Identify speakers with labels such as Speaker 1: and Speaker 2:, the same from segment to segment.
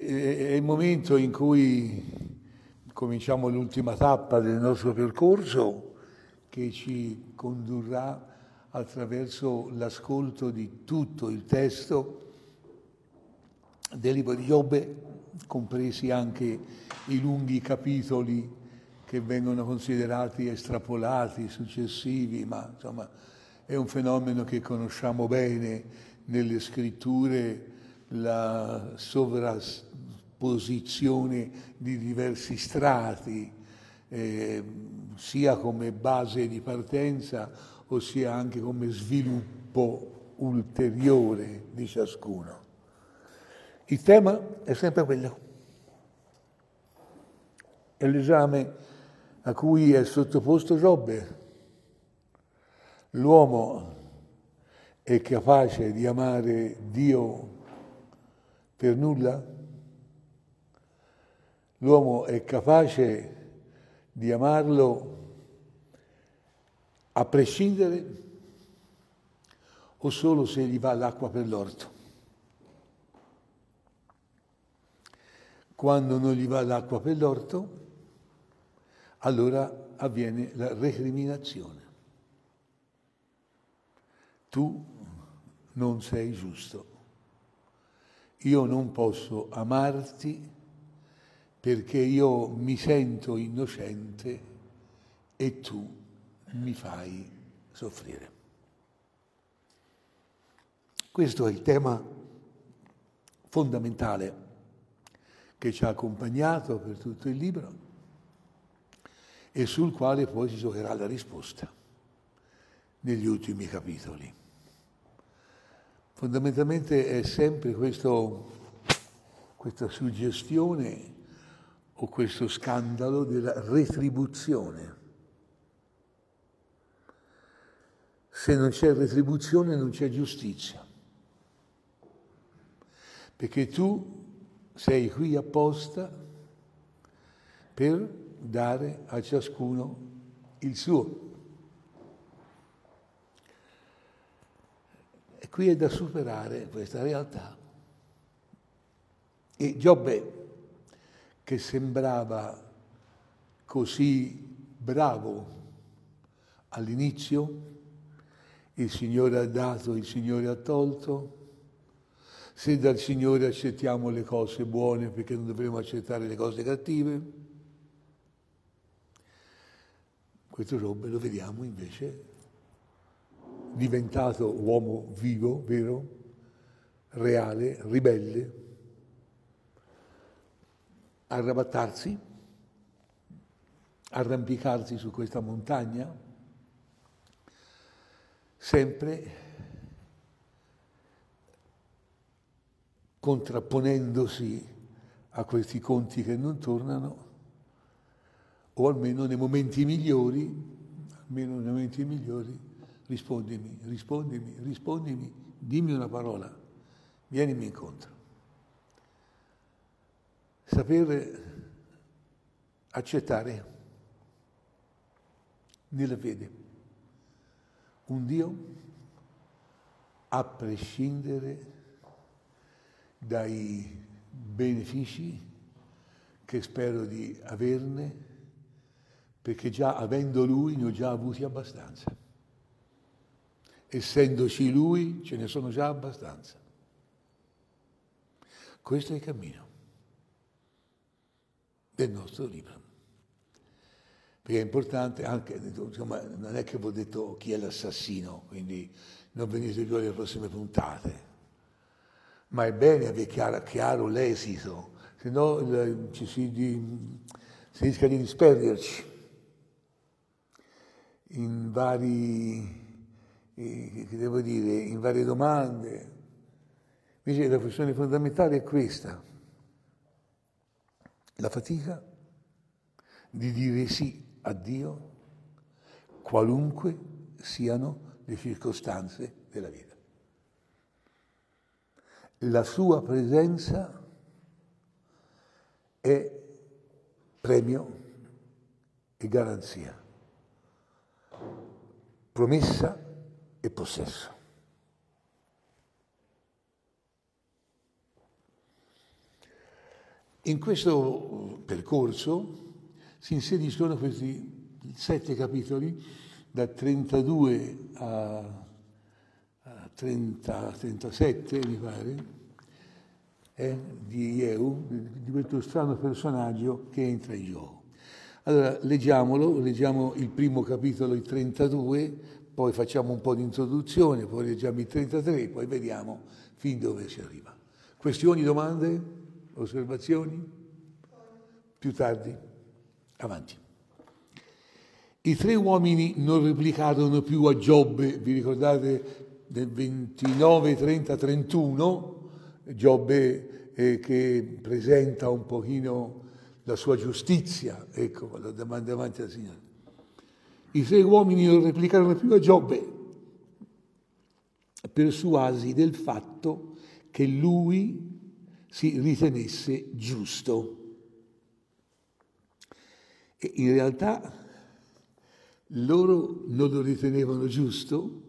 Speaker 1: è il momento in cui cominciamo l'ultima tappa del nostro percorso che ci condurrà attraverso l'ascolto di tutto il testo del libro di Giobbe, compresi anche i lunghi capitoli che vengono considerati estrapolati, successivi, ma insomma è un fenomeno che conosciamo bene nelle scritture, la sovrapposizione di diversi strati, sia come base di partenza, ossia anche come sviluppo ulteriore di ciascuno. Il tema è sempre quello. È l'esame a cui è sottoposto Giobbe. L'uomo è capace di amare Dio per nulla? L'uomo è capace di amarlo a prescindere o solo se gli va l'acqua per l'orto? Quando non gli va l'acqua per l'orto, allora avviene la recriminazione. Tu non sei giusto. Io non posso amarti perché io mi sento innocente e tu mi fai soffrire. Questo è il tema fondamentale che ci ha accompagnato per tutto il libro e sul quale poi si giocherà la risposta negli ultimi capitoli. Fondamentalmente è sempre questa suggestione o questo scandalo della retribuzione. Se non c'è retribuzione non c'è giustizia, perché tu sei qui apposta per dare a ciascuno il suo. E qui è da superare questa realtà. E Giobbe, che sembrava così bravo all'inizio, il Signore ha dato, il Signore ha tolto, se dal Signore accettiamo le cose buone perché non dovremo accettare le cose cattive, questo Giobbe lo vediamo invece diventato uomo vivo, vero, reale, ribelle, arrabattarsi, arrampicarsi su questa montagna, sempre contrapponendosi a questi conti che non tornano, o almeno nei momenti migliori, rispondimi, dimmi una parola, vienimi incontro. Saper accettare nella fede un Dio a prescindere dai benefici che spero di averne, perché già avendo Lui ne ho già avuti abbastanza. Essendoci Lui ce ne sono già abbastanza. Questo è il cammino del nostro libro. Perché è importante anche, insomma, non è che vi ho detto chi è l'assassino, quindi non venite più alle prossime puntate, ma è bene avere chiaro l'esito, se no si rischia di disperderci in in varie domande. Invece la questione fondamentale è questa: la fatica di dire sì a Dio qualunque siano le circostanze della vita. La sua presenza è premio e garanzia, promessa e possesso. In questo percorso si inseriscono questi 7 capitoli, da 32 a 37, mi pare, di Jehu, di questo strano personaggio che entra in gioco. Allora, leggiamo il primo capitolo, il 32, poi facciamo un po' di introduzione, poi leggiamo il 33, poi vediamo fin dove si arriva. Questioni, domande, osservazioni? Più tardi. Avanti. I 3 uomini non replicarono più a Giobbe, vi ricordate del 29, 30, 31, Giobbe che presenta un pochino la sua giustizia, ecco, davanti al Signore. I 3 uomini non replicarono più a Giobbe, persuasi del fatto che lui si ritenesse giusto. E in realtà loro non lo ritenevano giusto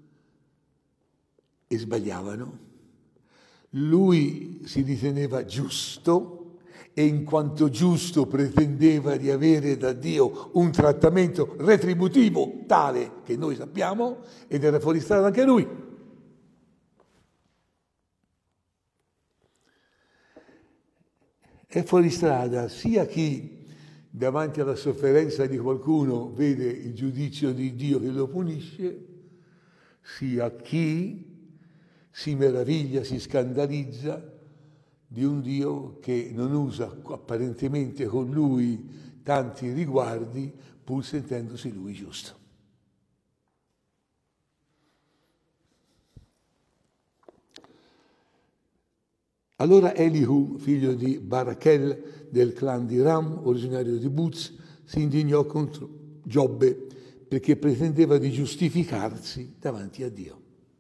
Speaker 1: e sbagliavano. Lui si riteneva giusto e in quanto giusto pretendeva di avere da Dio un trattamento retributivo tale che noi sappiamo, ed era fuori strada anche lui. È fuori strada sia chi davanti alla sofferenza di qualcuno vede il giudizio di Dio che lo punisce, sia chi si meraviglia, si scandalizza di un Dio che non usa apparentemente con lui tanti riguardi, pur sentendosi lui giusto. Allora Elihu, figlio di Barachel del clan di Ram, originario di Buz, si indignò contro Giobbe perché pretendeva di giustificarsi davanti a Dio.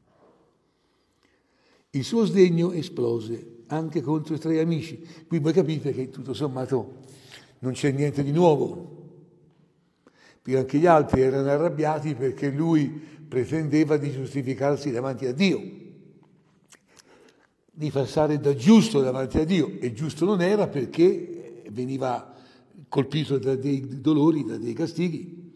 Speaker 1: Il suo sdegno esplose anche contro i 3 amici. Qui voi capite che tutto sommato non c'è niente di nuovo, perché anche gli altri erano arrabbiati perché lui pretendeva di giustificarsi davanti a Dio, di passare da giusto davanti a Dio, e giusto non era perché veniva colpito da dei dolori, da dei castighi.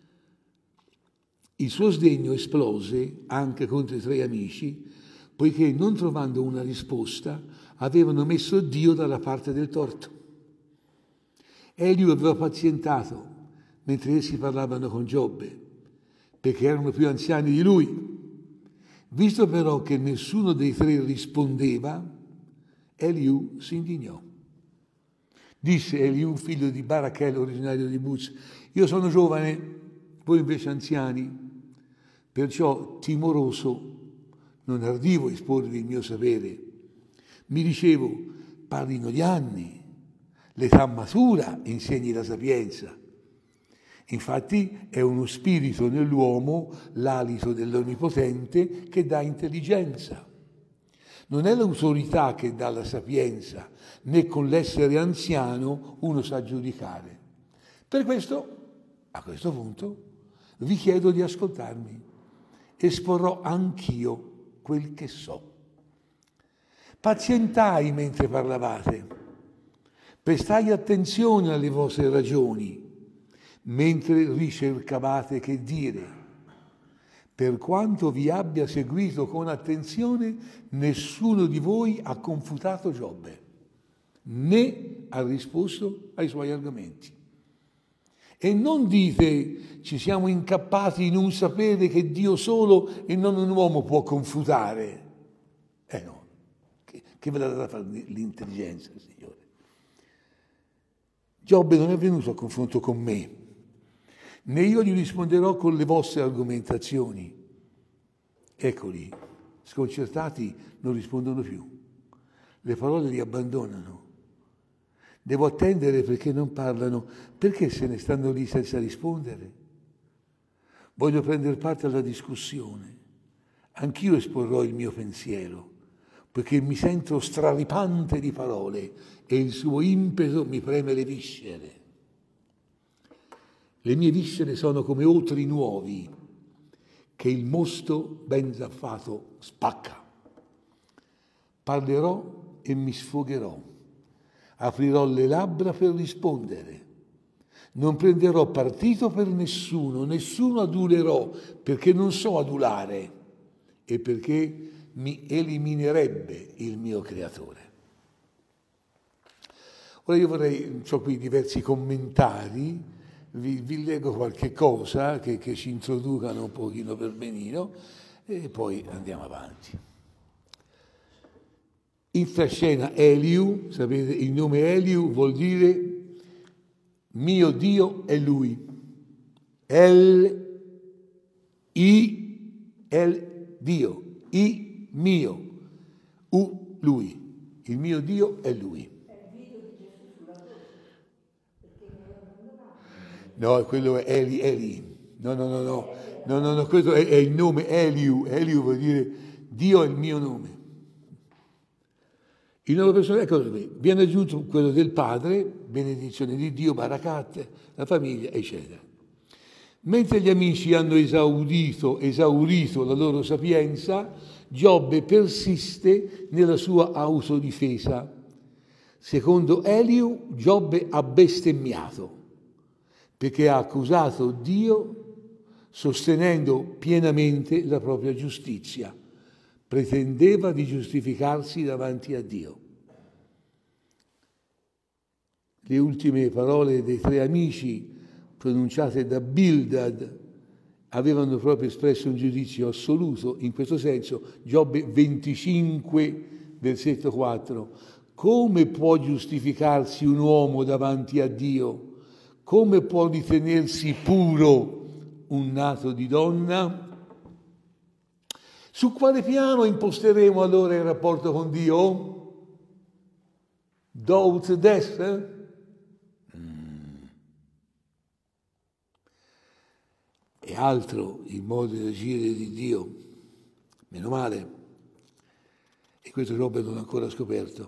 Speaker 1: Il suo sdegno esplose anche contro i 3 amici, poiché non trovando una risposta avevano messo Dio dalla parte del torto. Eliu aveva pazientato mentre essi parlavano con Giobbe, perché erano più anziani di lui. Visto però che nessuno dei 3 rispondeva, Eliu si indignò. Disse Eliu, figlio di Barachel, originario di Buz: io sono giovane, voi invece anziani, perciò timoroso non ardivo esporvi il mio sapere. Mi dicevo: parlino gli anni, l'età matura insegni la sapienza. Infatti è uno spirito nell'uomo, l'alito dell'Onnipotente, che dà intelligenza. Non è l'autorità che dà la sapienza, né con l'essere anziano uno sa giudicare. Per questo, a questo punto, vi chiedo di ascoltarmi. Esporrò anch'io quel che so. Pazientai mentre parlavate, prestai attenzione alle vostre ragioni, mentre ricercavate che dire. Per quanto vi abbia seguito con attenzione, nessuno di voi ha confutato Giobbe, né ha risposto ai suoi argomenti. E non dite: ci siamo incappati in un sapere che Dio solo e non un uomo può confutare. No, che ve l'ha data fare l'intelligenza, Signore? Giobbe non è venuto a confronto con me, né io gli risponderò con le vostre argomentazioni. Eccoli, sconcertati, non rispondono più. Le parole li abbandonano. Devo attendere perché non parlano, perché se ne stanno lì senza rispondere? Voglio prendere parte alla discussione. Anch'io esporrò il mio pensiero, poiché mi sento straripante di parole e il suo impeto mi preme le viscere. Le mie viscere sono come otri nuovi che il mosto ben zaffato spacca. Parlerò e mi sfogherò. aprirò le labbra per rispondere. Non prenderò partito per nessuno adulerò, perché non so adulare e perché mi eliminerebbe il mio creatore. Ora io vorrei, ho qui diversi commentari, vi leggo qualche cosa che ci introducano un pochino per benino e poi andiamo avanti. Infrascena Eliu, sapete il nome Eliu vuol dire mio Dio è Lui. El Dio, I mio, U Lui. Il mio Dio è Lui. No, quello è Eli. No, questo è il nome Eliu. Eliu vuol dire Dio è il mio nome. Il nome personale, ecco, viene aggiunto quello del Padre, benedizione di Dio, Barakat, la famiglia, eccetera. Mentre gli amici hanno esaurito la loro sapienza, Giobbe persiste nella sua autodifesa. Secondo Eliu, Giobbe ha bestemmiato, perché ha accusato Dio sostenendo pienamente la propria giustizia. Pretendeva di giustificarsi davanti a Dio. Le ultime parole dei tre amici, pronunciate da Bildad, avevano proprio espresso un giudizio assoluto. In questo senso, Giobbe 25, versetto 4. Come può giustificarsi un uomo davanti a Dio? Come può ritenersi puro un nato di donna? Su quale piano imposteremo allora il rapporto con Dio? Doubt des? È altro il modo di agire di Dio, meno male, e questo Giobbe non l'ha ancora scoperto.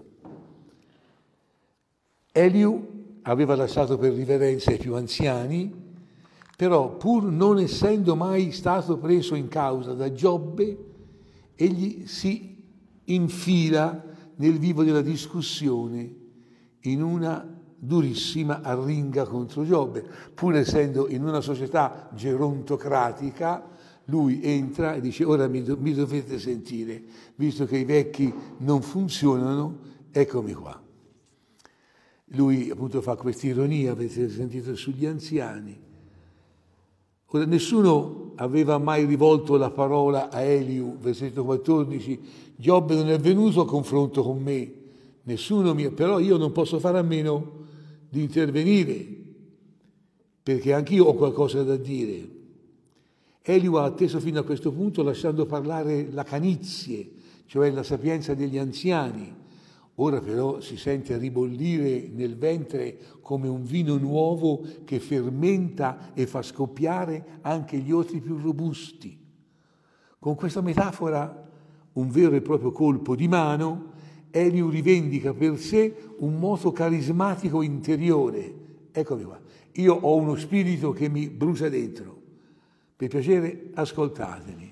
Speaker 1: Eliu aveva lasciato per riverenza i più anziani, però pur non essendo mai stato preso in causa da Giobbe, egli si infila nel vivo della discussione in una durissima arringa contro Giobbe. Pur essendo in una società gerontocratica, lui entra e dice: ora mi dovete sentire, visto che i vecchi non funzionano, eccomi qua. Lui appunto fa questa ironia, avete sentito, sugli anziani. Ora, nessuno aveva mai rivolto la parola a Eliu, versetto 14, Giobbe non è venuto a confronto con me, però io non posso fare a meno di intervenire, perché anch'io ho qualcosa da dire. Eliu ha atteso fino a questo punto lasciando parlare la canizie, cioè la sapienza degli anziani. Ora però si sente ribollire nel ventre come un vino nuovo che fermenta e fa scoppiare anche gli otri più robusti. Con questa metafora, un vero e proprio colpo di mano, Eliu rivendica per sé un moto carismatico interiore. Eccomi qua, io ho uno spirito che mi brucia dentro. Per piacere, ascoltatemi.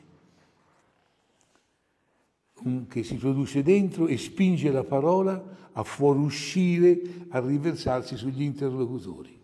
Speaker 1: Che si produce dentro e spinge la parola a fuoruscire, a riversarsi sugli interlocutori.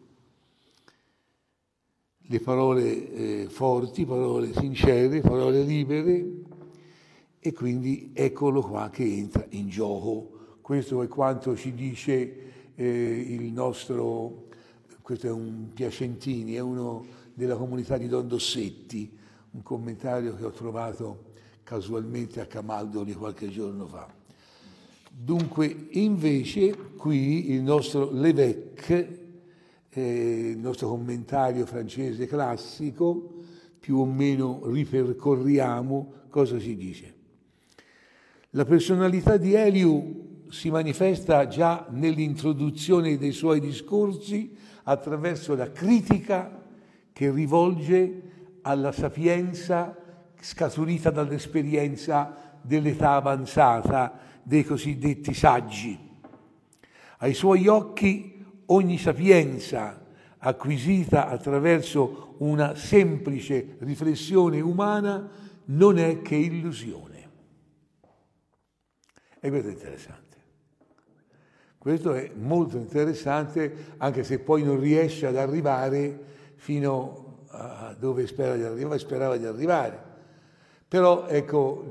Speaker 1: Le parole forti, parole sincere, parole libere, e quindi eccolo qua che entra in gioco. Questo è quanto ci dice il nostro, questo è un Piacentini, è uno della comunità di Don Dossetti, un commentario che ho trovato casualmente a Camaldoli qualche giorno fa. Dunque, invece, qui il nostro Lévesque, il nostro commentario francese classico, più o meno ripercorriamo cosa ci dice. La personalità di Eliu si manifesta già nell'introduzione dei suoi discorsi attraverso la critica che rivolge alla sapienza scaturita dall'esperienza dell'età avanzata dei cosiddetti saggi. Ai suoi occhi ogni sapienza acquisita attraverso una semplice riflessione umana non è che illusione. E questo è interessante, Questo è molto interessante, anche se poi non riesce ad arrivare fino a dove sperava di arrivare. Però ecco,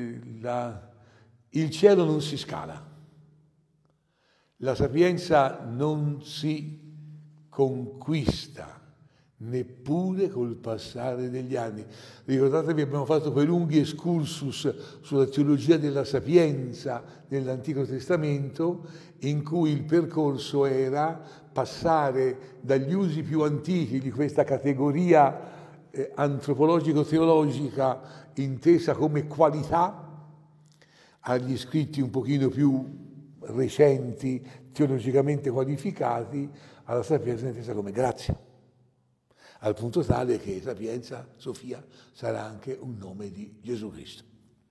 Speaker 1: il cielo non si scala, la sapienza non si conquista, neppure col passare degli anni. Ricordatevi, abbiamo fatto quei lunghi excursus sulla teologia della sapienza nell'Antico Testamento, in cui il percorso era passare dagli usi più antichi di questa categoria antropologico-teologica intesa come qualità, agli scritti un pochino più recenti, teologicamente qualificati, alla sapienza intesa come grazia, al punto tale che sapienza, Sofia, sarà anche un nome di Gesù Cristo.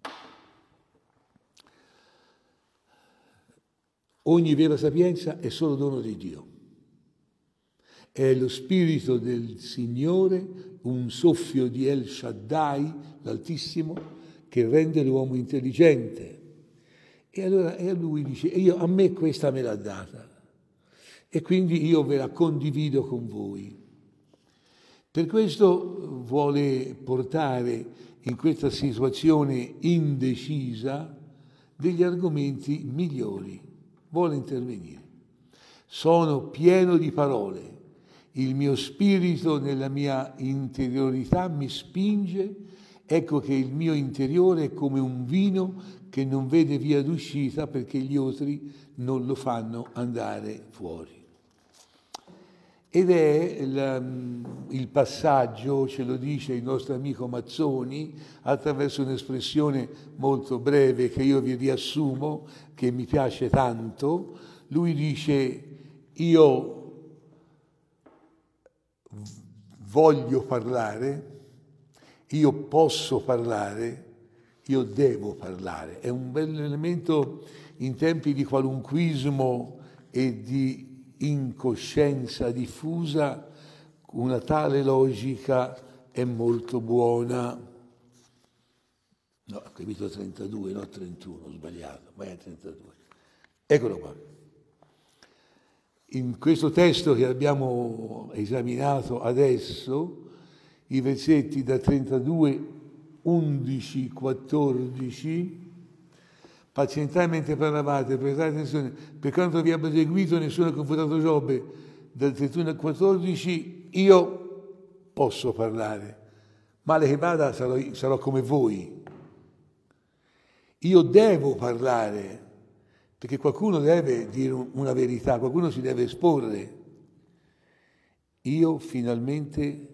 Speaker 1: Ogni vera sapienza è solo dono di Dio. È lo spirito del Signore, un soffio di El Shaddai, l'Altissimo, che rende l'uomo intelligente. E allora lui dice, a me questa me l'ha data e quindi io ve la condivido con voi. Per questo vuole portare in questa situazione indecisa degli argomenti migliori, vuole intervenire. Sono pieno di parole, il mio spirito nella mia interiorità mi spinge, ecco che il mio interiore è come un vino che non vede via d'uscita perché gli otri non lo fanno andare fuori. Ed è il passaggio, ce lo dice il nostro amico Mazzoni, attraverso un'espressione molto breve che io vi riassumo, che mi piace tanto. Lui dice, io voglio parlare, io posso parlare, io devo parlare. È un bel elemento in tempi di qualunquismo e di incoscienza diffusa, una tale logica è molto buona. No, ho capito 32, no 31, ho sbagliato, vai a 32. Eccolo qua. In questo testo che abbiamo esaminato adesso, i versetti da 32, 11, 14, pazientai mentre parlavate, prestate attenzione, per quanto vi abbia seguito nessuno ha confutato Giobbe, dal 31 al 14 io posso parlare, male che vada sarò come voi. Io devo parlare, perché qualcuno deve dire una verità, qualcuno si deve esporre. Io finalmente,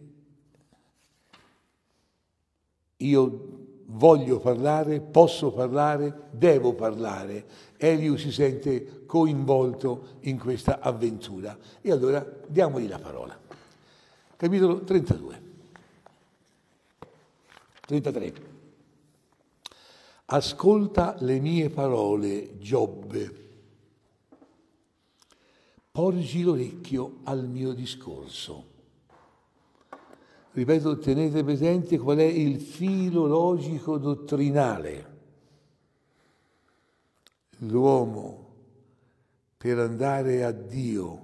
Speaker 1: voglio parlare, posso parlare, devo parlare. Elio si sente coinvolto in questa avventura. E allora diamogli la parola. Capitolo 32. 33. Ascolta le mie parole, Giobbe. Porgi l'orecchio al mio discorso. Ripeto, tenete presente qual è il filo logico dottrinale. L'uomo, per andare a Dio,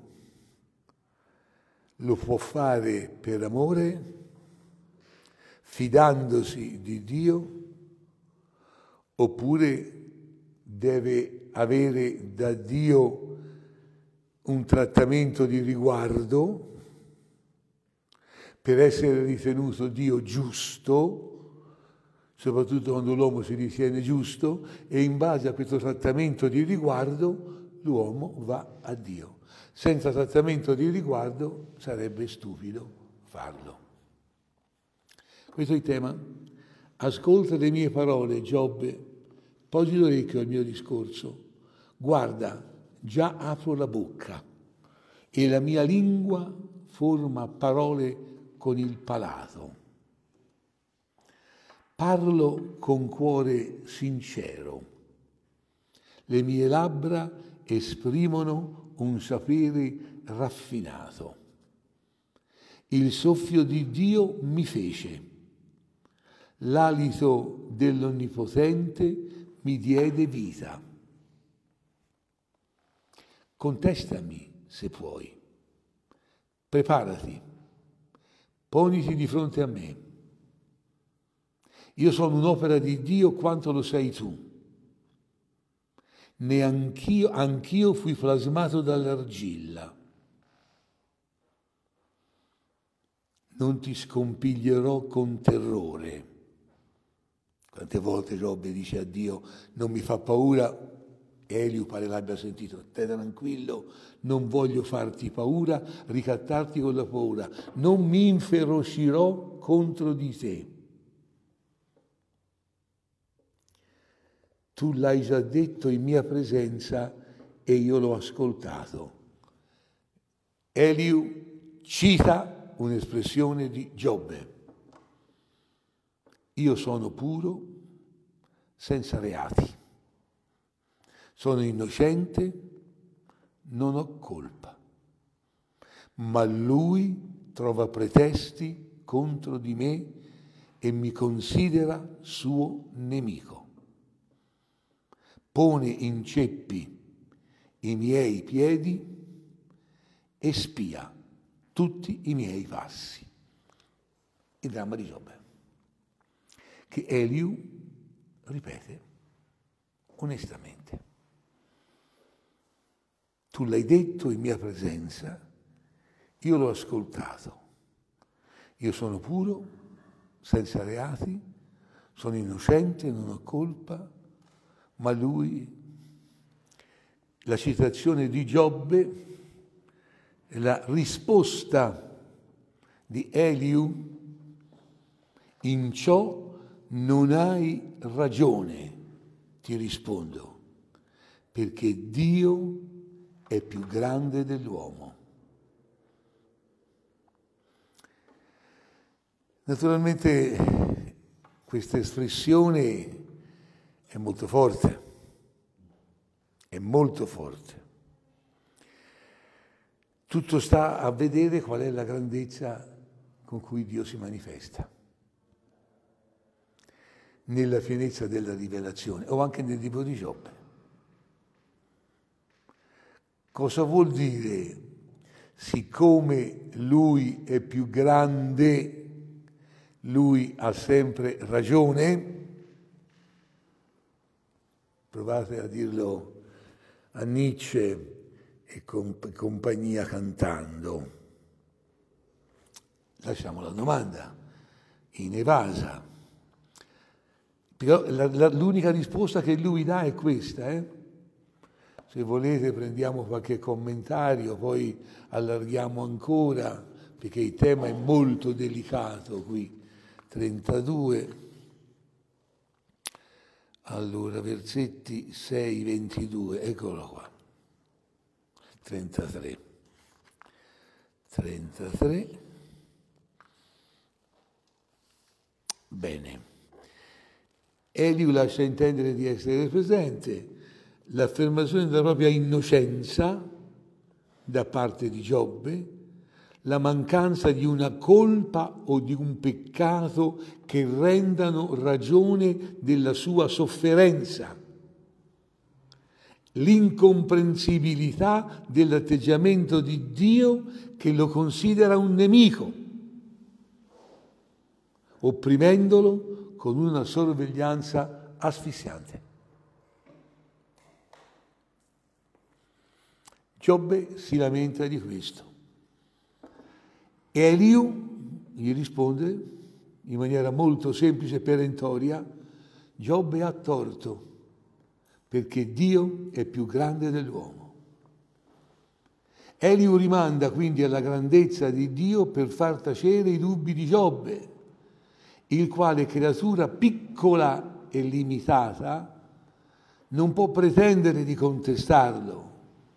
Speaker 1: lo può fare per amore, fidandosi di Dio, oppure deve avere da Dio un trattamento di riguardo per essere ritenuto Dio giusto, soprattutto quando l'uomo si ritiene giusto, e in base a questo trattamento di riguardo l'uomo va a Dio. Senza trattamento di riguardo sarebbe stupido farlo. Questo è il tema. Ascolta le mie parole, Giobbe, poggi l'orecchio al mio discorso. Guarda, già apro la bocca e la mia lingua forma parole con il palato. Parlo con cuore sincero. Le mie labbra esprimono un sapere raffinato. Il soffio di Dio mi fece. L'alito dell'Onnipotente mi diede vita. contestami se puoi, preparati, poniti di fronte a me. Io sono un'opera di Dio quanto lo sei tu. Anch'io fui plasmato dall'argilla. Non ti scompiglierò con terrore. Quante volte Giobbe dice a Dio, non mi fa paura, Eliu pare l'abbia sentito, stai tranquillo, non voglio farti paura, ricattarti con la paura, non mi inferocirò contro di te. Tu l'hai già detto in mia presenza e io l'ho ascoltato. Eliu cita un'espressione di Giobbe. Io sono puro, senza reati. Sono innocente, non ho colpa. Ma lui trova pretesti contro di me e mi considera suo nemico. Pone in ceppi i miei piedi e spia tutti i miei passi. Il dramma di Giobbe, che Eliu ripete onestamente. Tu l'hai detto in mia presenza, io l'ho ascoltato. Io sono puro, senza reati, sono innocente, non ho colpa, ma lui, la citazione di Giobbe, la risposta di Eliu, in ciò non hai ragione, ti rispondo, perché Dio è più grande dell'uomo. Naturalmente questa espressione è molto forte, è molto forte. Tutto sta a vedere qual è la grandezza con cui Dio si manifesta. Nella pienezza della rivelazione o anche nel libro di Giobbe. Cosa vuol dire? Siccome lui è più grande, lui ha sempre ragione? Provate a dirlo a Nietzsche e compagnia cantando. Lasciamo la domanda inevasa. Però l'unica risposta che lui dà è questa. Se volete prendiamo qualche commentario, poi allarghiamo ancora, perché il tema è molto delicato qui. 32. Allora, versetti 6-22, eccolo qua. 33. Bene. Eliu lascia intendere di essere presente, l'affermazione della propria innocenza da parte di Giobbe, la mancanza di una colpa o di un peccato che rendano ragione della sua sofferenza, l'incomprensibilità dell'atteggiamento di Dio che lo considera un nemico, opprimendolo con una sorveglianza asfissiante. Giobbe si lamenta di questo. E Eliu gli risponde in maniera molto semplice e perentoria: Giobbe ha torto, perché Dio è più grande dell'uomo. Eliu rimanda quindi alla grandezza di Dio per far tacere i dubbi di Giobbe, il quale, creatura piccola e limitata, non può pretendere di contestarlo.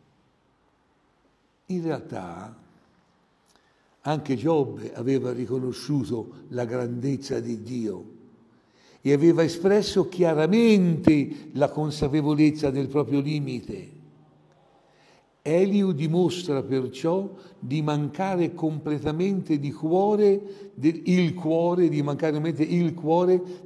Speaker 1: In realtà anche Giobbe aveva riconosciuto la grandezza di Dio e aveva espresso chiaramente la consapevolezza del proprio limite. Eliu dimostra perciò di mancare completamente il cuore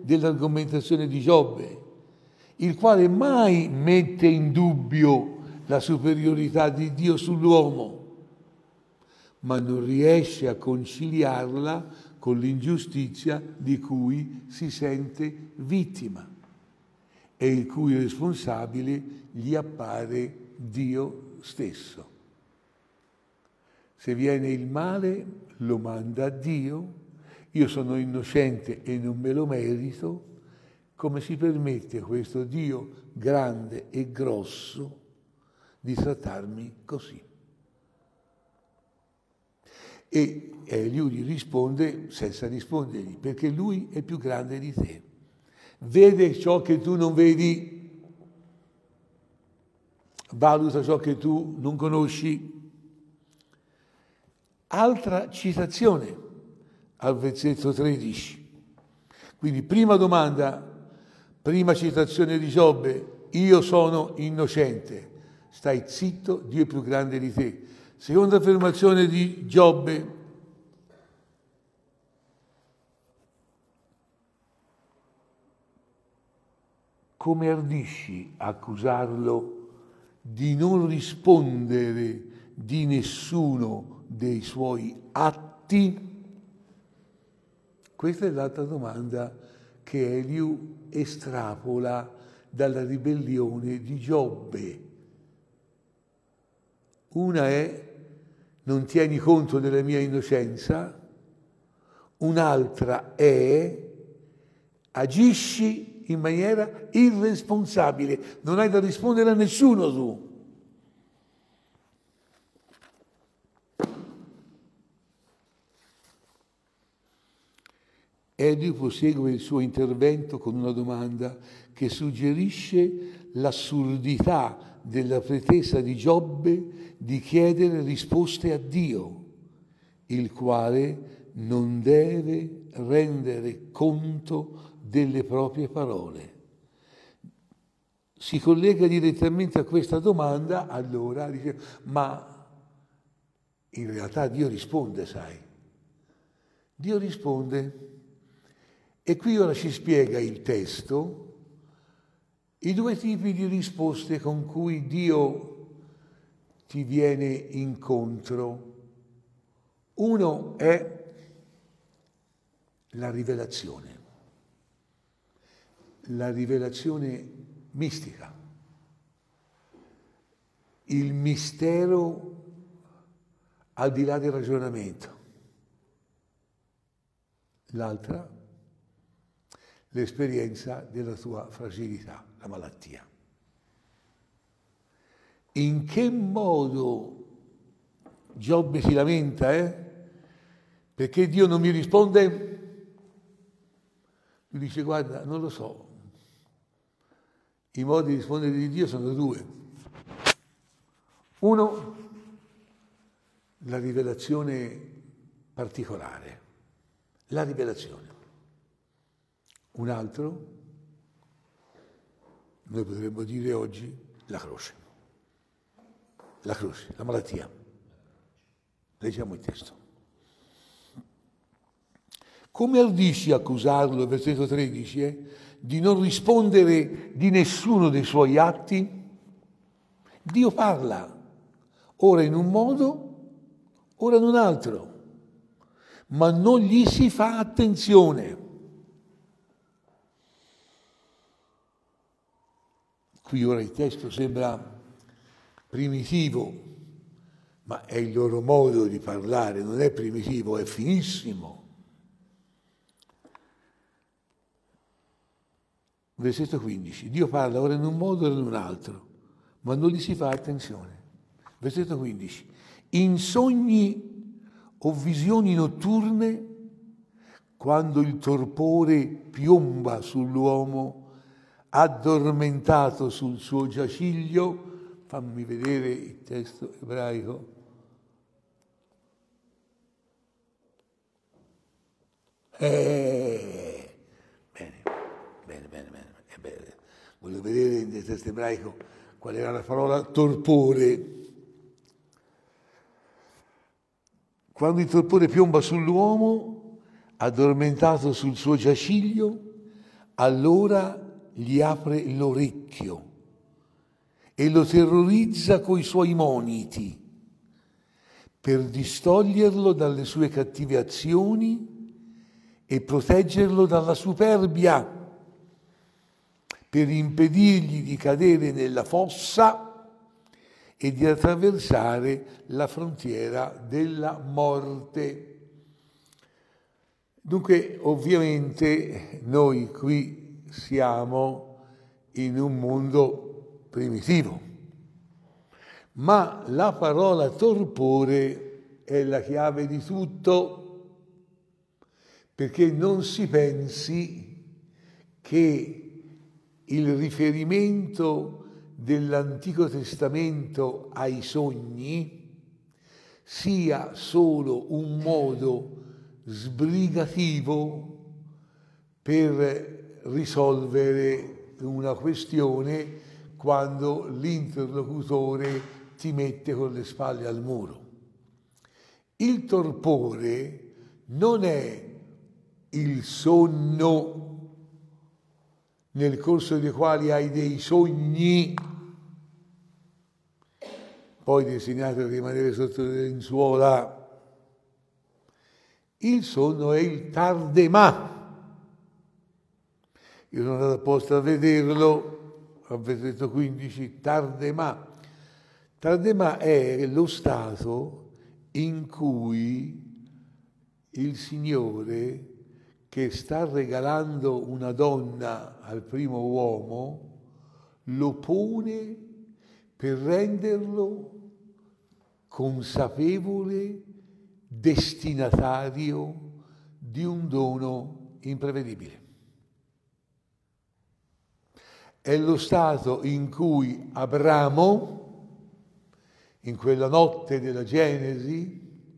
Speaker 1: dell'argomentazione di Giobbe, il quale mai mette in dubbio la superiorità di Dio sull'uomo, ma non riesce a conciliarla con l'ingiustizia di cui si sente vittima e il cui responsabile gli appare Dio stesso. Se viene il male, lo manda a Dio, io sono innocente e non me lo merito. Come si permette questo Dio grande e grosso di trattarmi così? E Eliù gli risponde senza rispondergli, perché lui è più grande di te. Vede ciò che tu non vedi, valuta ciò che tu non conosci. Altra citazione al versetto 13. Quindi prima domanda, prima citazione di Giobbe, io sono innocente, stai zitto, Dio è più grande di te. Seconda affermazione di Giobbe, come ardisci a accusarlo di non rispondere di nessuno dei suoi atti? Questa è l'altra domanda che Eliù estrapola dalla ribellione di Giobbe. Una è: non tieni conto della mia innocenza. Un'altra è: agisci in maniera irresponsabile, non hai da rispondere a nessuno tu. Eliù prosegue il suo intervento con una domanda che suggerisce l'assurdità della pretesa di Giobbe di chiedere risposte a Dio, il quale non deve rendere conto delle proprie parole. Si collega direttamente a questa domanda, allora dice: ma in realtà Dio risponde, sai? Dio risponde. E qui ora ci spiega il testo i due tipi di risposte con cui Dio ti viene incontro. Uno è la rivelazione mistica, il mistero al di là del ragionamento. L'altra, l'esperienza della tua fragilità, la malattia. In che modo Giobbe si lamenta, Perché Dio non mi risponde? Lui dice: guarda, non lo so. I modi di rispondere di Dio sono due. Uno, la rivelazione particolare, la rivelazione. Un altro, noi potremmo dire oggi, la croce, la malattia. Leggiamo il testo. Come ardisci accusarlo, versetto 13, di non rispondere di nessuno dei suoi atti? Dio parla, ora in un modo, ora in un altro, ma non gli si fa attenzione. Qui ora il testo sembra primitivo, ma è il loro modo di parlare, non è primitivo, è finissimo. Versetto 15, Dio parla ora in un modo e in un altro, ma non gli si fa attenzione. Versetto 15, in sogni o visioni notturne, quando il torpore piomba sull'uomo, addormentato sul suo giaciglio, fammi vedere il testo ebraico. Bene. Voglio vedere nel testo ebraico qual era la parola torpore. Quando il torpore piomba sull'uomo, addormentato sul suo giaciglio, allora gli apre l'orecchio e lo terrorizza coi suoi moniti per distoglierlo dalle sue cattive azioni e proteggerlo dalla superbia, per impedirgli di cadere nella fossa e di attraversare la frontiera della morte. Dunque, ovviamente, noi qui siamo in un mondo primitivo, ma la parola torpore è la chiave di tutto, perché non si pensi che il riferimento dell'Antico Testamento ai sogni sia solo un modo sbrigativo per risolvere una questione quando l'interlocutore ti mette con le spalle al muro. Il torpore non è il sonno nel corso dei quali hai dei sogni, poi destinato a rimanere sotto le lenzuola. Il sonno è il tardemà. Io sono andato apposta a vederlo, al versetto 15, tardemà. Tardemà è lo stato in cui il Signore, che sta regalando una donna al primo uomo, lo pone per renderlo consapevole destinatario di un dono imprevedibile. È lo stato in cui Abramo, in quella notte della Genesi,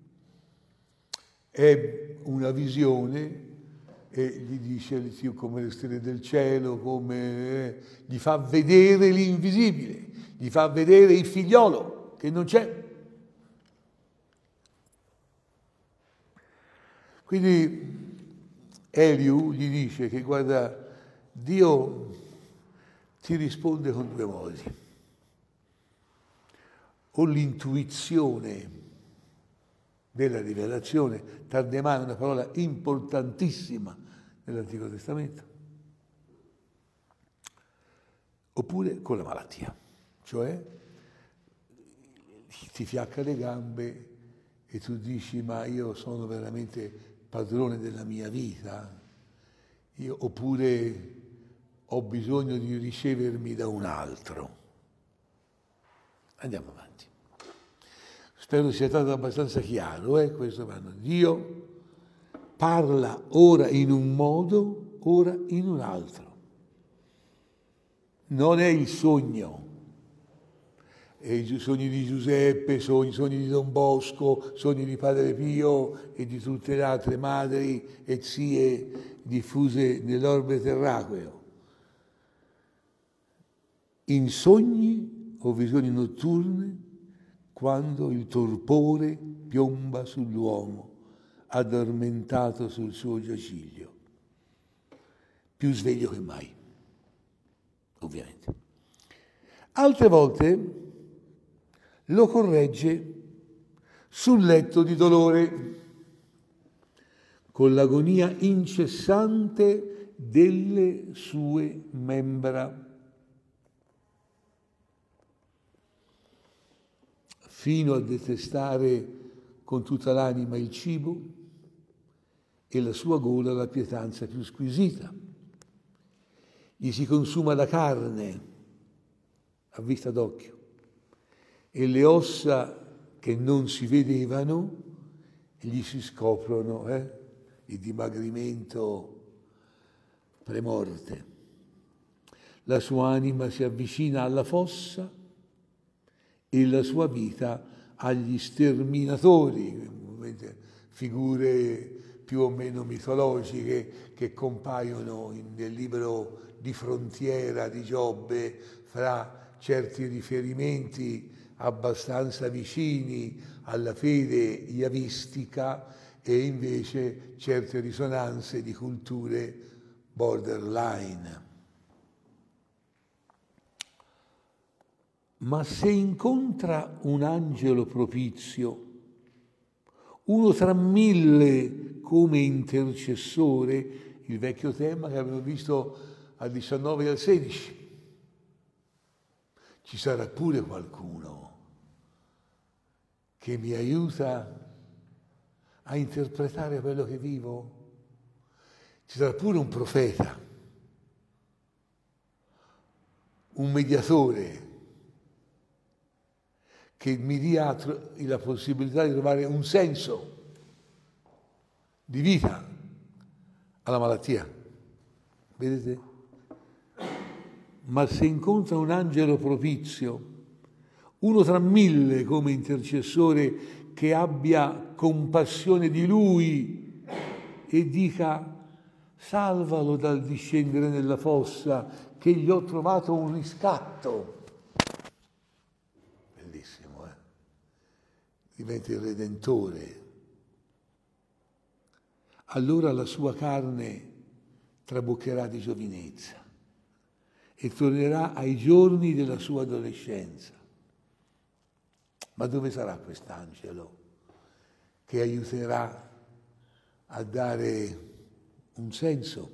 Speaker 1: ebbe una visione e gli dice come le stelle del cielo, gli fa vedere l'invisibile, gli fa vedere il figliolo che non c'è. Quindi Eliu gli dice che guarda, Dio ti risponde con due modi. O l'intuizione della rivelazione, tardemà è una parola importantissima nell'Antico Testamento, oppure con la malattia, cioè ti fiacca le gambe e tu dici ma io sono veramente padrone della mia vita, oppure ho bisogno di ricevermi da un altro. Andiamo avanti. Spero sia stato abbastanza chiaro, questo vanno. Dio parla ora in un modo, ora in un altro. Non è il sogno. E i sogni di Giuseppe, sogni di Don Bosco, sogni di Padre Pio e di tutte le altre madri e zie diffuse nell'orbe terracqueo. In sogni o visioni notturne, quando il torpore piomba sull'uomo, addormentato sul suo giaciglio, più sveglio che mai, ovviamente. Altre volte lo corregge sul letto di dolore, con l'agonia incessante delle sue membra, fino a detestare con tutta l'anima il cibo e la sua gola la pietanza più squisita. Gli si consuma la carne a vista d'occhio e le ossa che non si vedevano gli si scoprono il dimagrimento premorte. La sua anima si avvicina alla fossa e la sua vita agli sterminatori, figure più o meno mitologiche che compaiono nel libro di frontiera di Giobbe, fra certi riferimenti abbastanza vicini alla fede yavistica e invece certe risonanze di culture borderline. ma se incontra un angelo propizio, uno tra 1000 come intercessore, il vecchio tema che abbiamo visto al 19 e al 16, ci sarà pure qualcuno che mi aiuta a interpretare quello che vivo. Ci sarà pure un profeta, un mediatore che mi dia la possibilità di trovare un senso di vita alla malattia. Vedete? Ma se incontra un angelo propizio, uno tra 1000 come intercessore, che abbia compassione di lui e dica: salvalo dal discendere nella fossa, che gli ho trovato un riscatto. Bellissimo, eh? Diventa il Redentore. Allora la sua carne traboccherà di giovinezza e tornerà ai giorni della sua adolescenza. Ma dove sarà quest'angelo che aiuterà a dare un senso,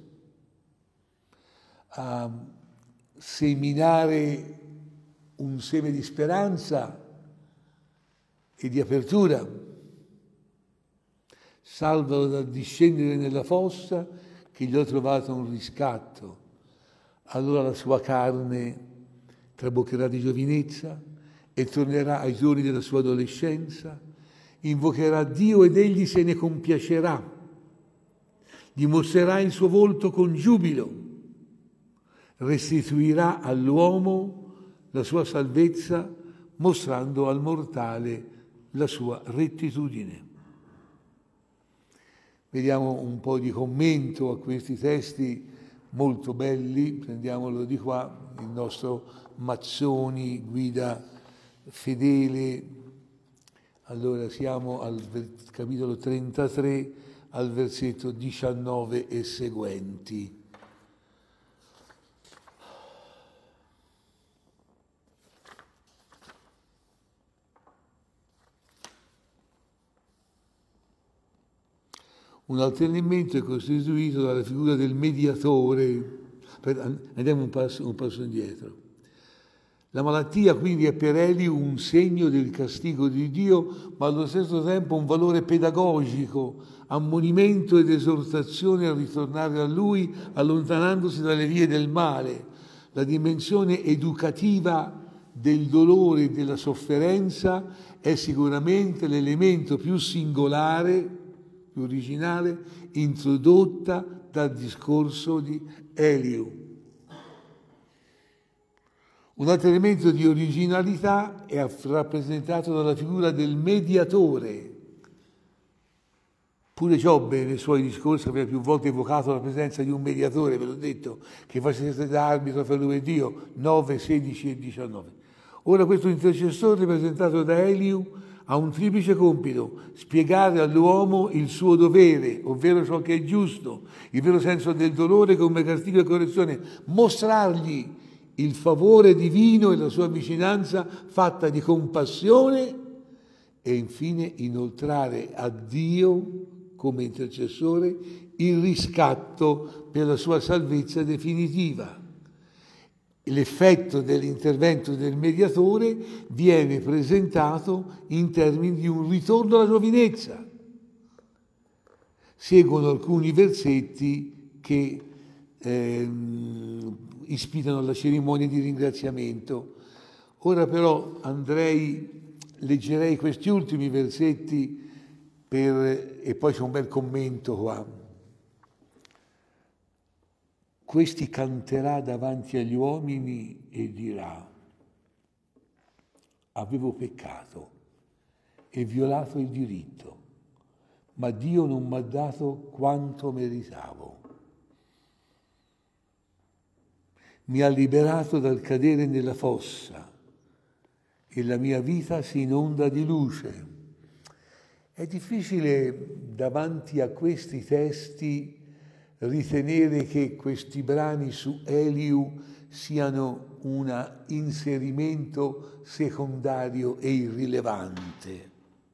Speaker 1: a seminare un seme di speranza e di apertura? Salvalo dal discendere nella fossa, che gli ho trovato un riscatto. Allora la sua carne traboccherà di giovinezza e tornerà ai giorni della sua adolescenza, invocherà Dio ed egli se ne compiacerà, dimostrerà il suo volto con giubilo, restituirà all'uomo la sua salvezza, mostrando al mortale la sua rettitudine. Vediamo un po' di commento a questi testi molto belli, prendiamolo di qua, il nostro Mazzoni, guida fedele. Allora siamo al capitolo 33, al versetto 19 e seguenti. Un altro elemento è costituito dalla figura del mediatore. Andiamo un passo indietro. La malattia quindi è per Eliu un segno del castigo di Dio, ma allo stesso tempo un valore pedagogico, ammonimento ed esortazione a ritornare a Lui, allontanandosi dalle vie del male. La dimensione educativa del dolore e della sofferenza è sicuramente l'elemento più singolare, più originale, introdotta dal discorso di Eliu. Un altro elemento di originalità è rappresentato dalla figura del mediatore. Pure Giobbe nei suoi discorsi aveva più volte evocato la presenza di un mediatore, ve l'ho detto, che facesse da arbitro fra lui e Dio, 9, 16 e 19. Ora questo intercessore rappresentato da Eliu ha un triplice compito: spiegare all'uomo il suo dovere, ovvero ciò che è giusto, il vero senso del dolore come castigo e correzione, mostrargli il favore divino e la sua vicinanza fatta di compassione e infine inoltrare a Dio come intercessore il riscatto per la sua salvezza definitiva. L'effetto dell'intervento del mediatore viene presentato in termini di un ritorno alla giovinezza. Seguono alcuni versetti che ispirano alla cerimonia di ringraziamento. Ora però leggerei questi ultimi versetti e poi c'è un bel commento qua. Questi canterà davanti agli uomini e dirà: avevo peccato e violato il diritto, ma Dio non mi ha dato quanto meritavo. Mi ha liberato dal cadere nella fossa e la mia vita si inonda di luce. È difficile davanti a questi testi ritenere che questi brani su Eliu siano un inserimento secondario e irrilevante,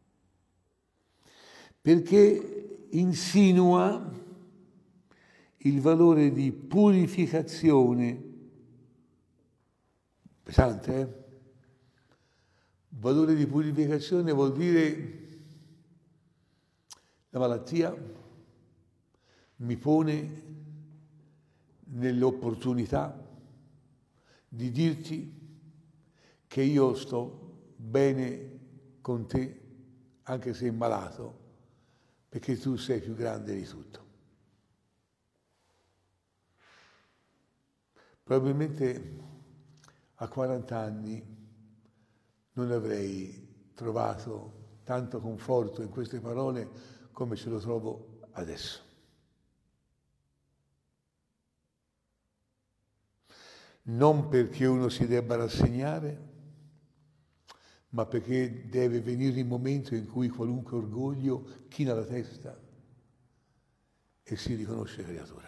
Speaker 1: perché insinua il valore di purificazione, pesante, Valore di purificazione vuol dire la malattia mi pone nell'opportunità di dirti che io sto bene con te, anche se malato, perché tu sei più grande di tutto. Probabilmente a 40 anni non avrei trovato tanto conforto in queste parole come ce lo trovo adesso. Non perché uno si debba rassegnare, ma perché deve venire il momento in cui qualunque orgoglio china la testa e si riconosce creatura.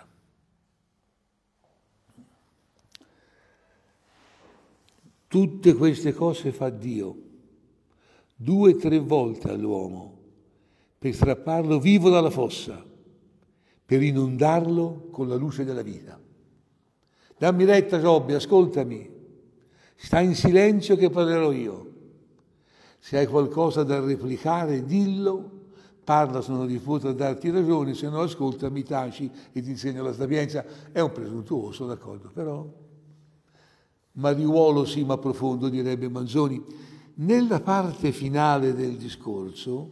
Speaker 1: Tutte queste cose fa Dio 2 o 3 volte all'uomo per strapparlo vivo dalla fossa, per inondarlo con la luce della vita. Dammi retta, Giobbe, ascoltami, sta in silenzio che parlerò io. Se hai qualcosa da replicare, dillo, parla, sono disposto a darti ragione, se no ascoltami, taci e ti insegno la sapienza. È un presuntuoso, d'accordo, però mariuolo sì ma profondo, direbbe Manzoni. Nella parte finale del discorso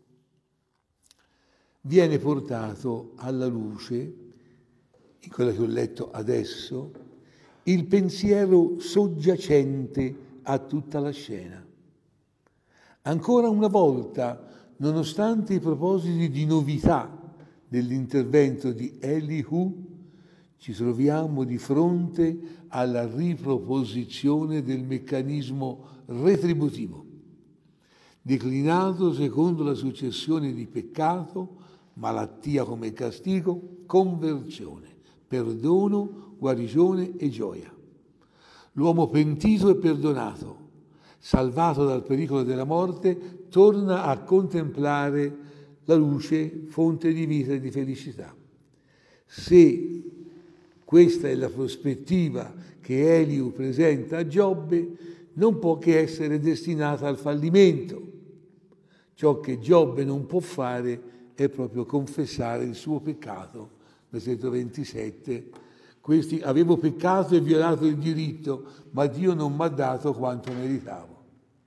Speaker 1: viene portato alla luce, in quella che ho letto adesso, il pensiero soggiacente a tutta la scena. Ancora una volta, nonostante i propositi di novità dell'intervento di Elihu, ci troviamo di fronte alla riproposizione del meccanismo retributivo, declinato secondo la successione di peccato, malattia come castigo, conversione, perdono, guarigione e gioia. L'uomo pentito e perdonato, salvato dal pericolo della morte, torna a contemplare la luce, fonte di vita e di felicità. Se questa è la prospettiva che Elihu presenta a Giobbe, non può che essere destinata al fallimento. Ciò che Giobbe non può fare è proprio confessare il suo peccato. Versetto 27. Avevo peccato e violato il diritto, ma Dio non mi ha dato quanto meritavo.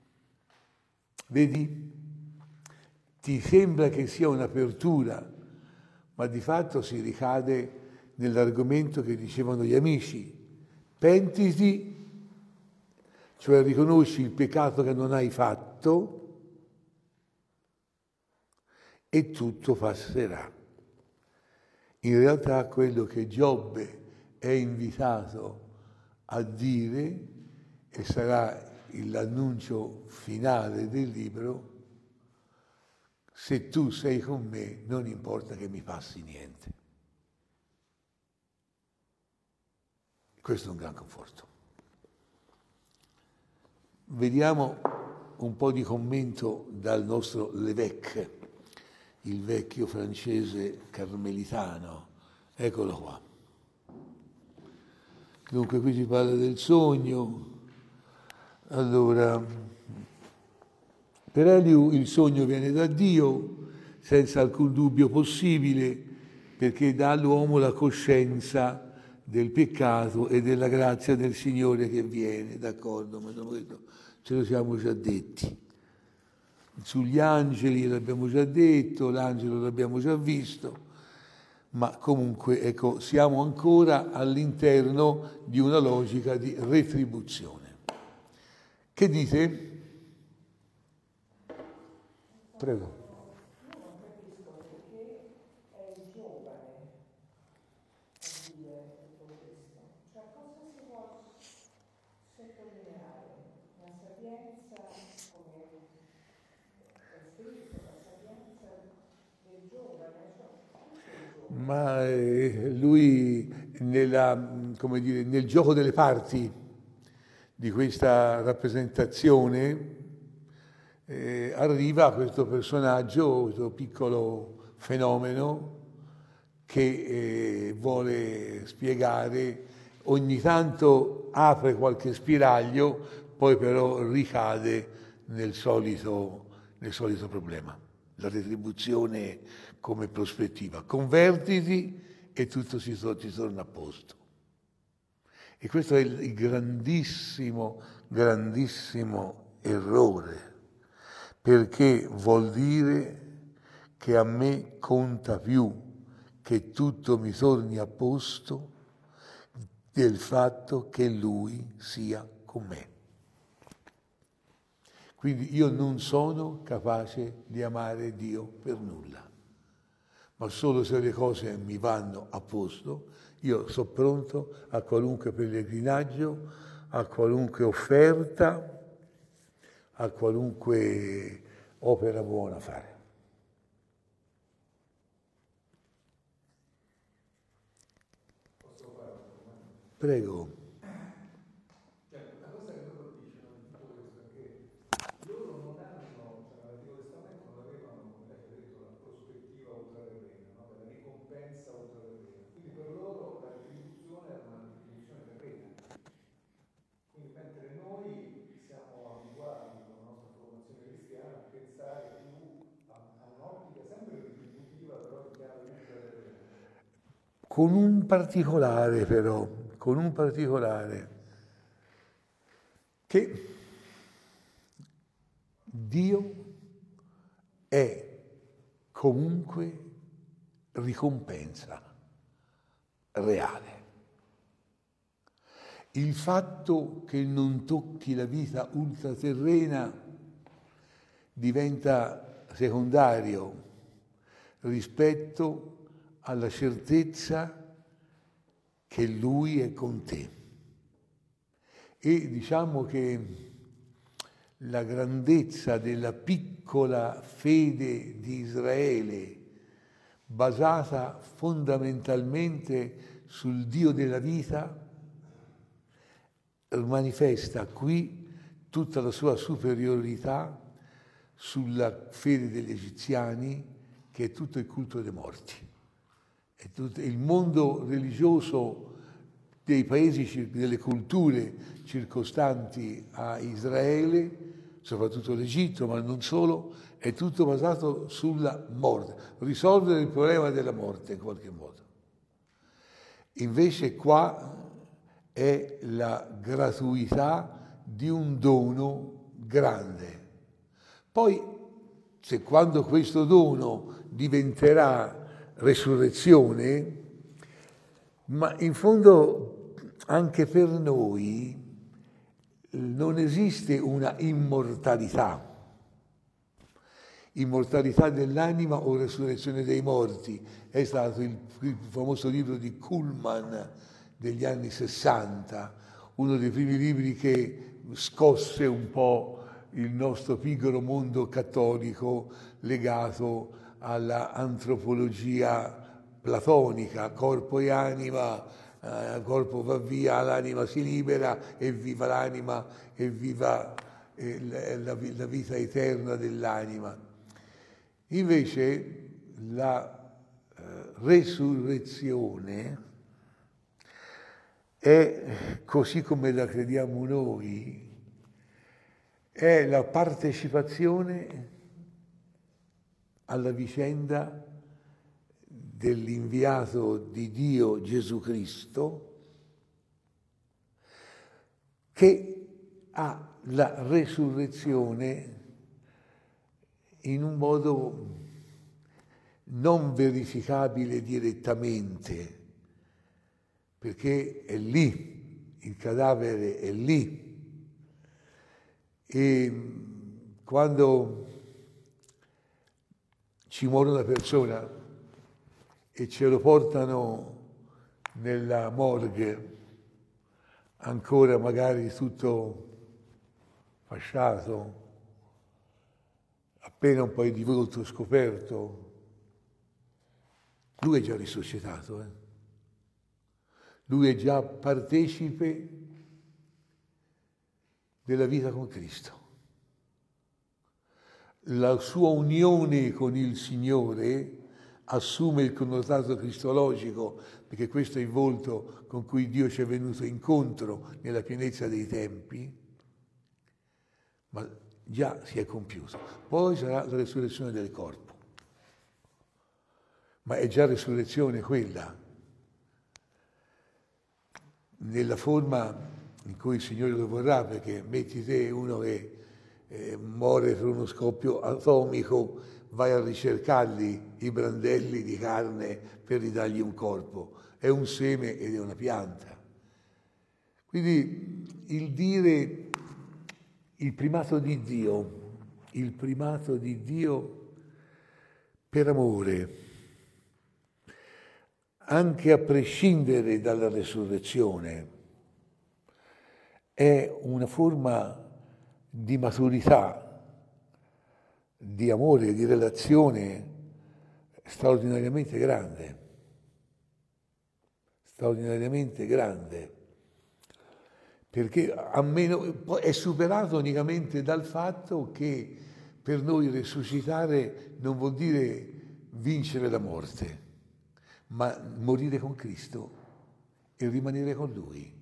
Speaker 1: Vedi? Ti sembra che sia un'apertura, ma di fatto si ricade nell'argomento che dicevano gli amici. Pentiti, cioè riconosci il peccato che non hai fatto e tutto passerà. In realtà quello che Giobbe è invitato a dire, e sarà l'annuncio finale del libro, se tu sei con me non importa che mi passi niente. Questo è un gran conforto. Vediamo un po' di commento dal nostro Lévesque, il vecchio francese carmelitano. Eccolo qua. Dunque qui si parla del sogno. Allora, per Elihu il sogno viene da Dio, senza alcun dubbio possibile, perché dà all'uomo la coscienza del peccato e della grazia del Signore che viene, d'accordo? Ma ce lo siamo già detti. Sugli angeli l'abbiamo già detto, l'angelo l'abbiamo già visto, ma comunque ecco, siamo ancora all'interno di una logica di retribuzione. Che dite? Prego. Ma lui come dire, nel gioco delle parti di questa rappresentazione arriva questo personaggio, questo piccolo fenomeno che vuole spiegare, ogni tanto apre qualche spiraglio, poi però ricade nel solito problema, la retribuzione come prospettiva. Convertiti e tutto ti torna a posto. E questo è il grandissimo, grandissimo errore, perché vuol dire che a me conta più che tutto mi torni a posto del fatto che Lui sia con me. Quindi io non sono capace di amare Dio per nulla, ma solo se le cose mi vanno a posto, io sono pronto a qualunque pellegrinaggio, a qualunque offerta, a qualunque opera buona fare. Prego.
Speaker 2: La cosa che mi colpisce di tutto questo è che loro non hanno, cioè nell'Antico Testamento non avevano, come lei ci ha detto, la prospettiva ultraterrena, no? Della ricompensa ultraterrena. Quindi per loro la retribuzione era una retribuzione terrena. Quindi mentre noi siamo abituati con la nostra formazione cristiana a pensare più a un'ottica sempre retributiva, però chiaramente terrena.
Speaker 1: Con un particolare però, che Dio è comunque ricompensa reale. Il fatto che non tocchi la vita ultraterrena diventa secondario rispetto alla certezza che Lui è con te. E diciamo che la grandezza della piccola fede di Israele, basata fondamentalmente sul Dio della vita, manifesta qui tutta la sua superiorità sulla fede degli egiziani, che è tutto il culto dei morti. È tutto il mondo religioso dei paesi, delle culture circostanti a Israele, soprattutto l'Egitto, ma non solo, è tutto basato sulla morte, risolvere il problema della morte in qualche modo. Invece qua è la gratuità di un dono grande. Poi, se quando questo dono diventerà resurrezione, ma in fondo anche per noi non esiste una immortalità dell'anima o resurrezione dei morti. È stato il famoso libro di Kuhlman degli anni 60, uno dei primi libri che scosse un po' il nostro piccolo mondo cattolico legato alla antropologia platonica, corpo e anima, corpo va via, l'anima si libera, e viva l'anima, e viva la vita eterna dell'anima. Invece la resurrezione è, così come la crediamo noi, è la partecipazione alla vicenda dell'inviato di Dio Gesù Cristo, che ha la resurrezione in un modo non verificabile direttamente, perché è lì, il cadavere è lì. E quando ci muore una persona e ce lo portano nella morgue, ancora magari tutto fasciato, appena un po' di volto scoperto, lui è già risuscitato. Lui è già partecipe della vita con Cristo. La sua unione con il Signore assume il connotato cristologico, perché questo è il volto con cui Dio ci è venuto incontro nella pienezza dei tempi, ma già si è compiuto. Poi sarà la resurrezione del corpo, ma è già resurrezione quella, nella forma in cui il Signore lo vorrà, perché metti te uno che muore per uno scoppio atomico, vai a ricercargli i brandelli di carne per ridargli un corpo. È un seme ed è una pianta. Quindi il dire il primato di Dio per amore, anche a prescindere dalla resurrezione, è una forma di maturità, di amore, di relazione straordinariamente grande, perché è superato unicamente dal fatto che per noi risuscitare non vuol dire vincere la morte, ma morire con Cristo e rimanere con Lui,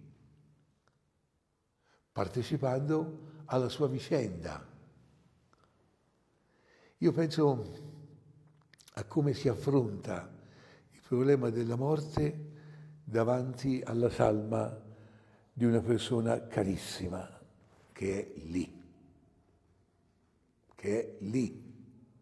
Speaker 1: partecipando alla sua vicenda. Io penso a come si affronta il problema della morte davanti alla salma di una persona carissima che è lì,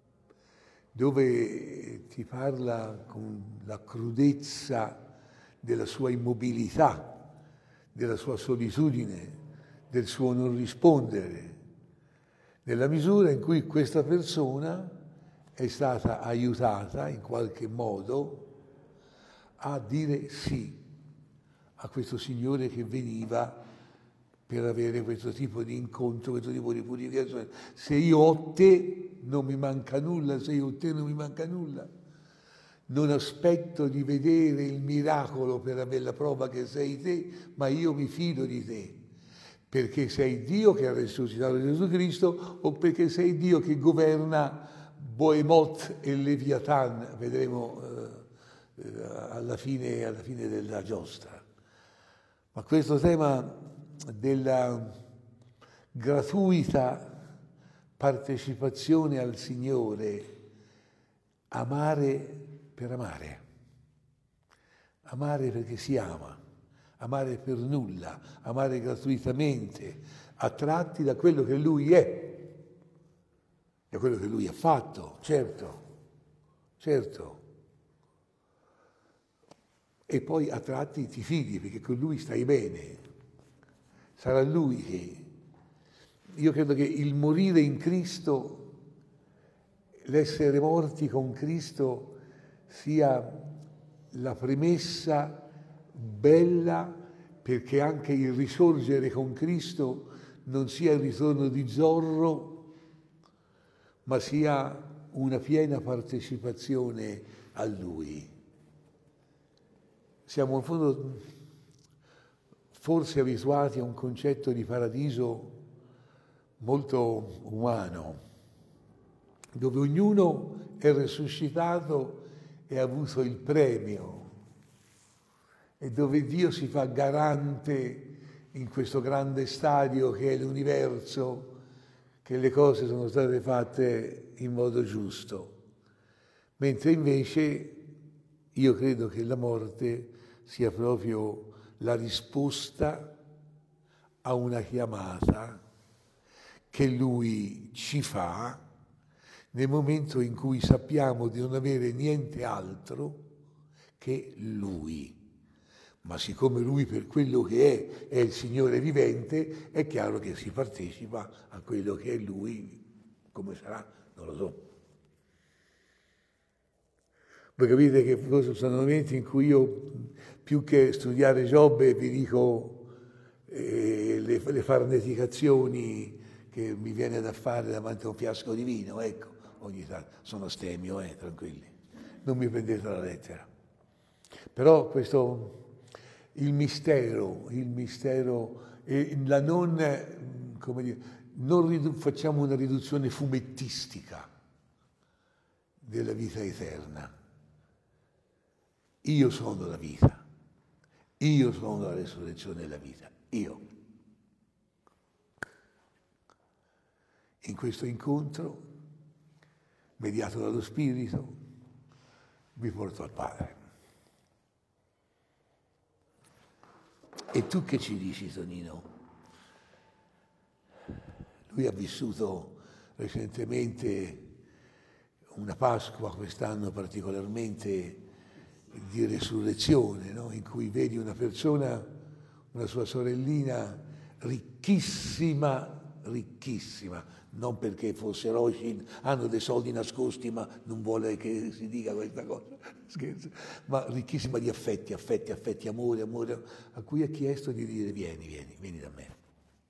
Speaker 1: dove ti parla con la crudezza della sua immobilità, della sua solitudine, del suo non rispondere, nella misura in cui questa persona è stata aiutata in qualche modo a dire sì a questo Signore che veniva per avere questo tipo di incontro, questo tipo di purificazione. Se io ho te non mi manca nulla, se io ho te non mi manca nulla. Non aspetto di vedere il miracolo per avere la prova che sei te, ma io mi fido di te. Perché sei Dio che ha risuscitato Gesù Cristo o perché sei Dio che governa Boemot e Leviathan, vedremo alla fine della giostra. Ma questo tema della gratuita partecipazione al Signore, amare per amare, amare perché si ama, amare per nulla, amare gratuitamente, attratti da quello che Lui è, da quello che Lui ha fatto, certo. E poi a tratti ti fidi perché con Lui stai bene. Sarà Lui che... Io credo che il morire in Cristo, l'essere morti con Cristo, sia la premessa bella perché anche il risorgere con Cristo non sia il ritorno di Zorro, ma sia una piena partecipazione a Lui. Siamo in fondo forse abituati a un concetto di paradiso molto umano, dove ognuno è risuscitato e ha avuto il premio, e dove Dio si fa garante in questo grande stadio che è l'universo, che le cose sono state fatte in modo giusto. Mentre invece io credo che la morte sia proprio la risposta a una chiamata che Lui ci fa nel momento in cui sappiamo di non avere niente altro che Lui. Ma siccome Lui per quello che è il Signore vivente, è chiaro che si partecipa a quello che è Lui, come sarà, non lo so. Voi capite che forse sono momenti in cui io, più che studiare Giobbe, vi dico le farneticazioni che mi viene da fare davanti a un fiasco di vino, ecco, ogni tanto. Sono astemio, tranquilli, non mi prendete la lettera. Però il mistero e la non, come dire, non facciamo una riduzione fumettistica della vita eterna. Io sono la vita, io sono la resurrezione della vita, io. In questo incontro, mediato dallo Spirito, vi porto al Padre. E tu che ci dici, Tonino? Lui ha vissuto recentemente una Pasqua, quest'anno particolarmente di resurrezione, no? In cui vedi una persona, una sua sorellina ricchissima, ricchissima, non perché fosse Rothschild, hanno dei soldi nascosti, ma non vuole che si dica questa cosa, scherzo, ma ricchissima di affetti, amore, a cui ha chiesto di dire vieni da me.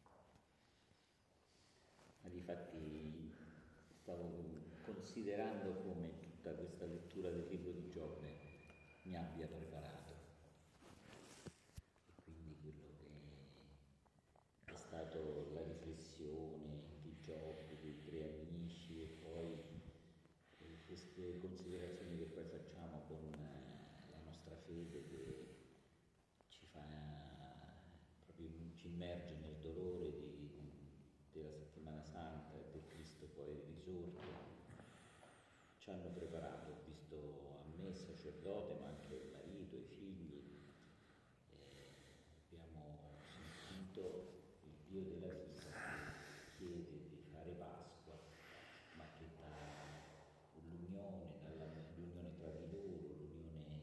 Speaker 3: Difatti stavo considerando come tutta questa lettura del libro di Giobbe mi abbia preparato. E quindi quello che è stato la riflessione di Giobbe, dei tre amici, e poi queste considerazioni che poi facciamo con la nostra fede, che ci fa proprio, ci immerge nel dolore della settimana santa e del Cristo poi risorto, ci hanno preparato. Ho visto a me sacerdote, ma anche il marito, i figli, abbiamo sentito il Dio della vita che chiede di fare Pasqua, ma che dà l'unione, l'unione tra di loro, l'unione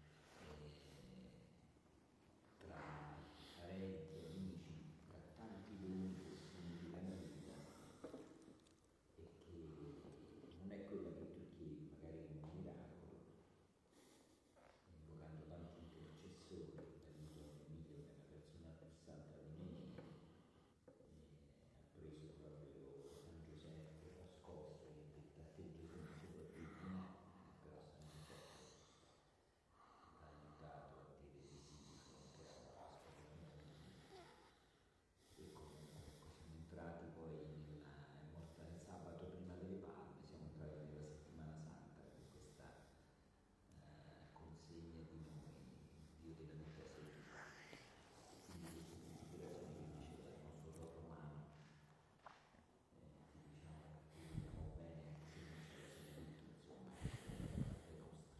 Speaker 3: tra parenti, amici, tra tanti doni che significa la vita, e che non è quella che tu chiedi, magari un miracolo, invocando tanti intercessori, l'aiuto mio nella persona di Santa Domenica, ha preso proprio San Giuseppe nascosto e ha detto: a te Gesù non si può dire, però San Giuseppe ha aiutato a dire di sì di fronte alla Pasqua per noi. E comunque siamo entrati poi nel sabato prima delle Palme, siamo entrati nella settimana santa con questa consegna di noi, Dio della vita seguita. Quindi queste considerazioni che diceva il nostro Don Romano, diciamo, viviamo bene anche se non c'è la solitudine, insomma, da parte nostra.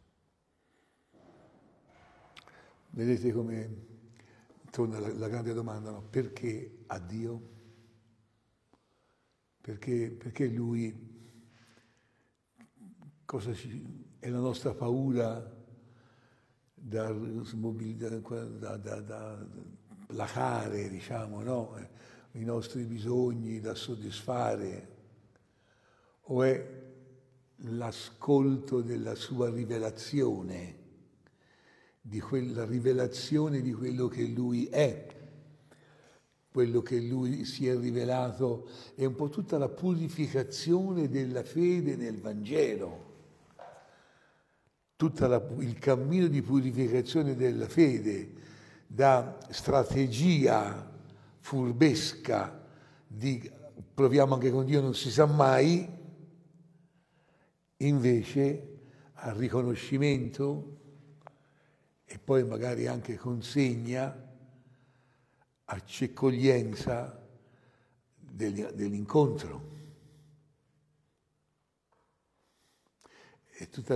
Speaker 1: Vedete come torna la grande domanda, no? Perché a Dio? Perché Lui, è la nostra paura da placare, diciamo, no? I nostri bisogni da soddisfare, o è l'ascolto della sua rivelazione, di quella rivelazione di quello che Lui è, quello che Lui si è rivelato, è un po' tutta la purificazione della fede nel Vangelo, il cammino di purificazione della fede da strategia furbesca di proviamo anche con Dio, non si sa mai, invece al riconoscimento e poi magari anche consegna, accoglienza dell'incontro. È tutta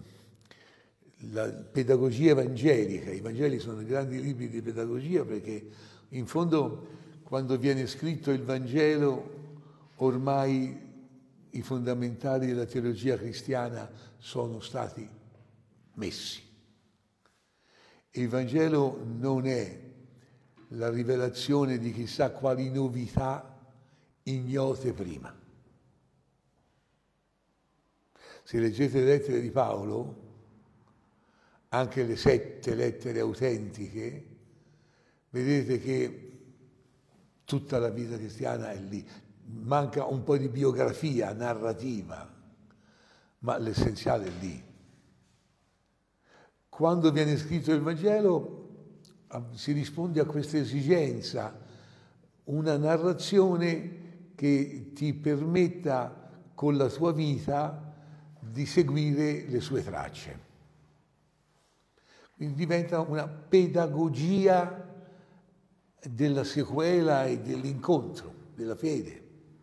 Speaker 1: la pedagogia evangelica. I Vangeli sono grandi libri di pedagogia perché in fondo quando viene scritto il Vangelo ormai i fondamentali della teologia cristiana sono stati messi. Il Vangelo non è la rivelazione di chissà quali novità ignote prima. Se leggete le lettere di Paolo, anche le 7 lettere autentiche, vedete che tutta la vita cristiana è lì. Manca un po' di biografia narrativa, ma l'essenziale è lì. Quando viene scritto il Vangelo, si risponde a questa esigenza, una narrazione che ti permetta con la tua vita di seguire le sue tracce. Quindi diventa una pedagogia della sequela e dell'incontro, della fede.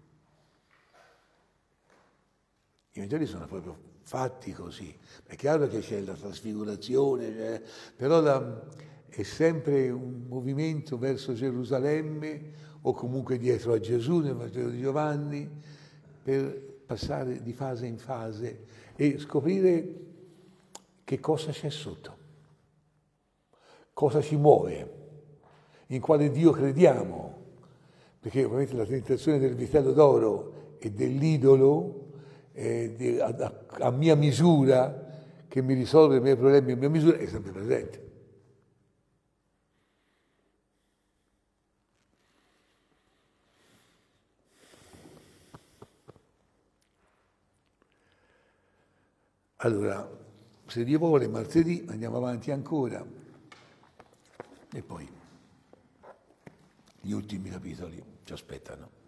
Speaker 1: I Vangeli sono proprio fatti così. È chiaro che c'è la trasfigurazione, però è sempre un movimento verso Gerusalemme o comunque dietro a Gesù nel Vangelo di Giovanni, per passare di fase in fase e scoprire che cosa c'è sotto, cosa ci muove, in quale Dio crediamo, perché ovviamente la tentazione del vitello d'oro e dell'idolo a mia misura, che mi risolve i miei problemi a mia misura, è sempre presente. Allora, se Dio vuole, martedì andiamo avanti ancora e poi gli ultimi capitoli ci aspettano.